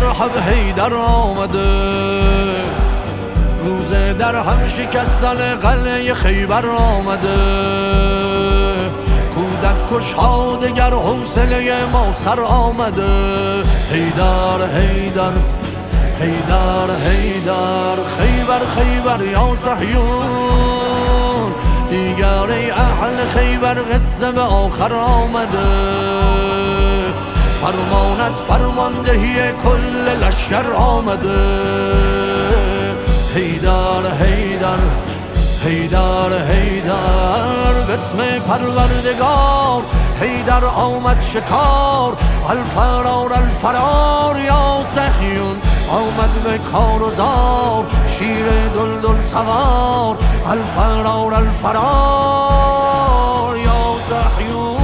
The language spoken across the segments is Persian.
مرحب حیدر آمده، روز در هم شکستن قلعه خیبر آمده. کودک کش ها دگر حوصله ما سر آمده. حیدر حیدر حیدر حیدر، خیبر خیبر یا صهیون، دیگر ای اهل خیبر قصه به آخر آمده. فرمان از فرماندهی کل لشکر آمده. حیدر حیدر حیدر حیدر، بسم پروردگار حیدر آمد شکار. الفرار الفرار یا صهیون، آمد به کار و زار، شیر دلدل سوار. الفرار الفرار یا صهیون،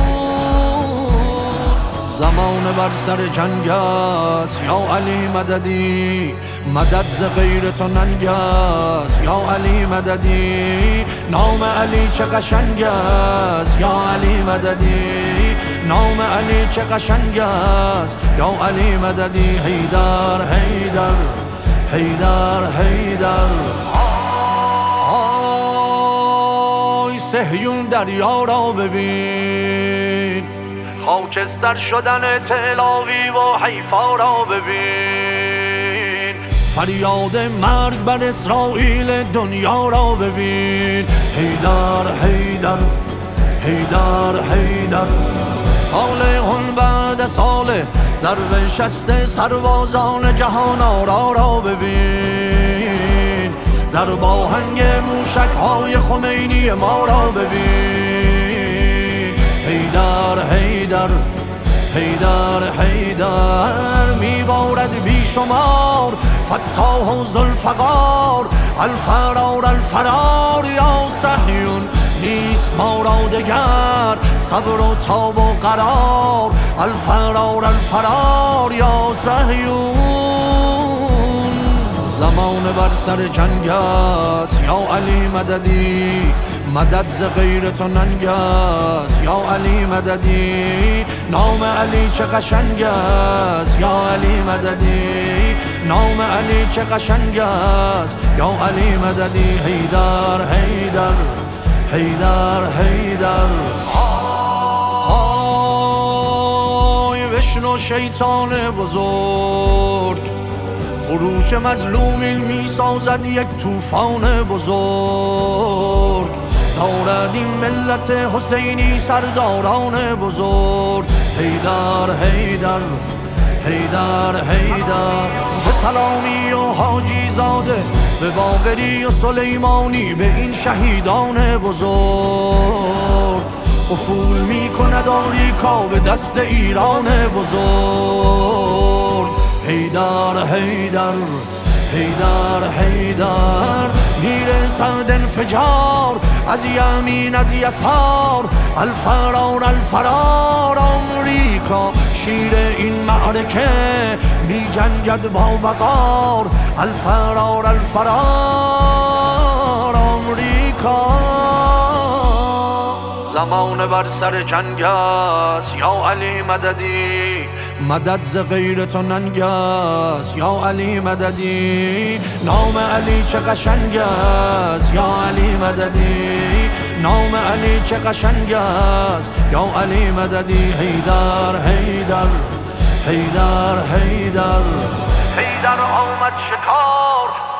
زمان بر سر جنگ است یا علی مددی، مدد ز غیر تو ننگ است یا علی مددی. نام علی چه قشنگ است یا علی مددی، نام علی چه قشنگ است یا علی مددی. حیدر حیدر حیدر حیدر، آی صهیون دریا را ببین، خاکستر شدن تل آویو و حیفا را ببین. فریاد مرگ بر اسرائیل دنیا را ببین. حیدر حیدر حیدر حیدر، صالحون بعد صالح، ضرب شست سربازان جهان آرا را ببین. ضرب آهنگ موشک های خمینی ما را ببین. حیدر حیدر حیدر حیدر، میبارد بیشمار فتاح و ذوالفقار. الفرار الفرار یا صهیون، نیست ما را دگر صبر و تاب و قرار. الفرار الفرار یا صهیون، زمان بر سر جنگ است یا علی مددی، مدد ز غیر تو ننگ است یا علی مددی. نام علی چه قشنگ است یا علی مددی، نام علی چه قشنگ است یا علی مددی. حیدر حیدر حیدر حیدر، آی بشنو شیطان بزرگ، خروش مظلومین می سازد یک طوفان بزرگ. دارد این ملت حسینی سرداران بزرگ. حیدر حیدر حیدر حیدر، به سلامی و حاجی زاده، به باقری و سلیمانی، به این شهیدان بزرگ. افول می کند آمریکا به دست ایران بزرگ. حیدر حیدر حیدر حیدر، میرسد انفجار از یمین از یسار. الفرار الفرار، آمریکا شیر این معرکه، می جنگد با وقار. الفرار الفرار آمریکا، زمان بر سر جنگ است یا علی مددی، مدد ز غیر تو ننگ است یا علی مددی. نام علی چه قشنگ است یا علی مددی، نام علی چه قشنگ است یا علی مددی. حیدر حیدر حیدر حیدر، حیدر آمد شکار.